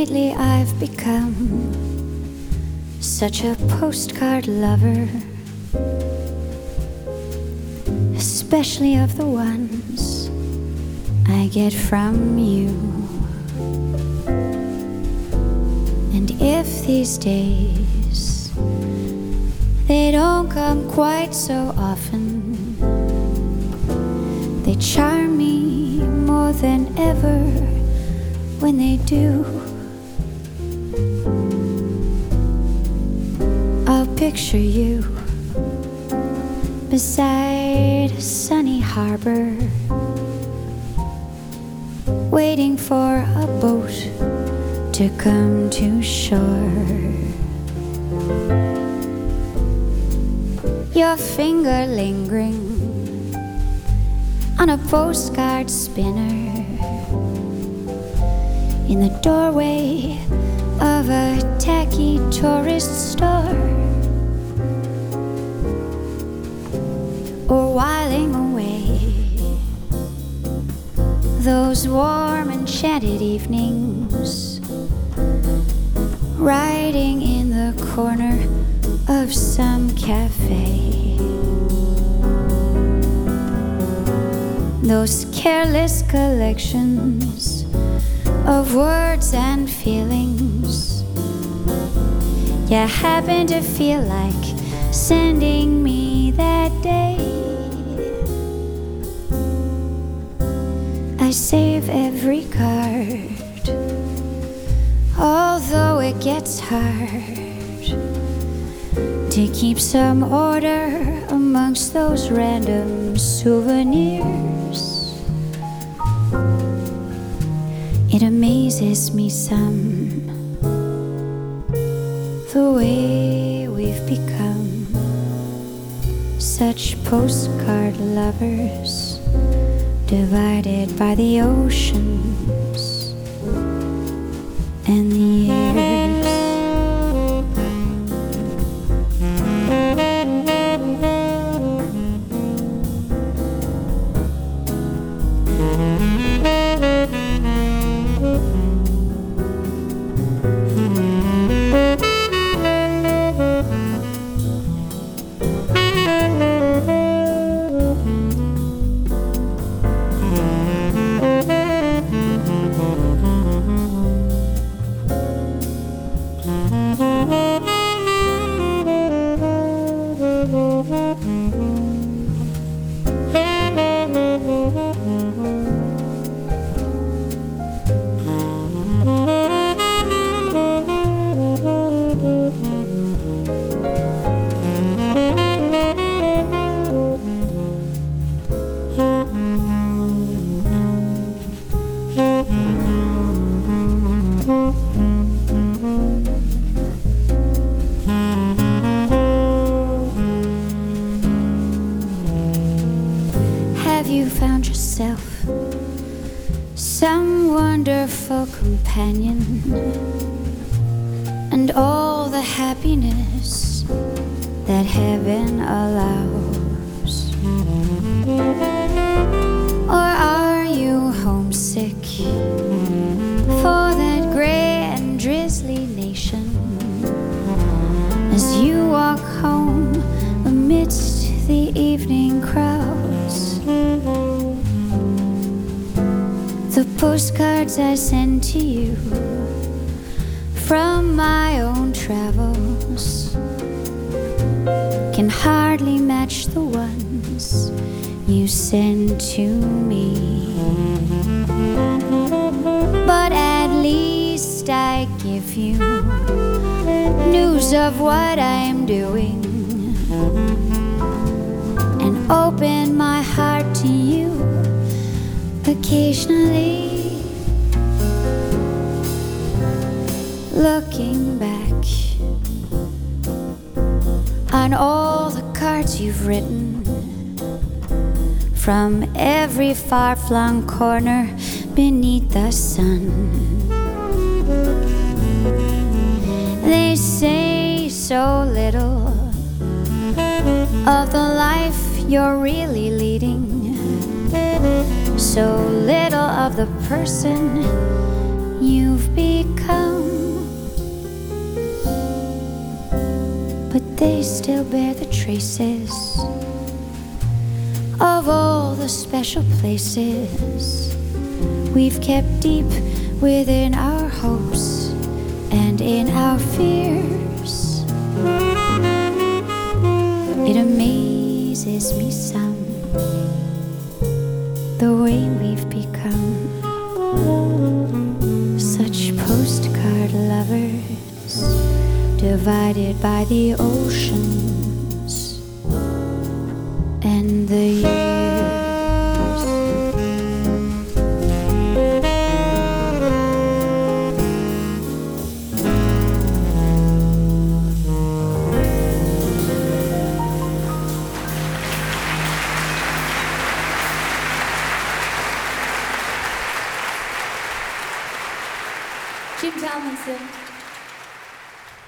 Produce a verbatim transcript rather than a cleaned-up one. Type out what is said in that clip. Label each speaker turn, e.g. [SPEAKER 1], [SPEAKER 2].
[SPEAKER 1] Lately I've become such a postcard lover, especially of the ones I get from you. And if these days they don't come quite so often, they charm me more than ever when they do. I'll picture you beside a sunny harbor, waiting for a boat to come to shore. Your finger lingering on a postcard spinner in the doorway of a tacky tourist store, or whiling away those warm enchanted evenings, riding in the corner of some cafe. Those careless collections of words and feelings you happen to feel like sending me that day. I save every card, although it gets hard to keep some order amongst those random souvenirs. It amazes me some, the way we've become such postcard lovers, divided by the oceans and the years. Have you found yourself some wonderful companion, and all the happiness that heaven allows? Or are you homesick for that gray and drizzly nation as you walk home amidst the evening crowds? The postcards I send to you from my own travels can hardly match the ones you send to me. But at least I give you news of what I'm doing and open my heart to you occasionally. Looking back on all the cards you've written from every far-flung corner beneath the sun, they say so little of the life you're really leading, so little of the person you've become, but they still bear the traces of all the special places we've kept deep within our hopes and in our fears. It amazes me some, the way we've become such postcard lovers, divided by the oceans and the years.
[SPEAKER 2] Jim Tomlinson.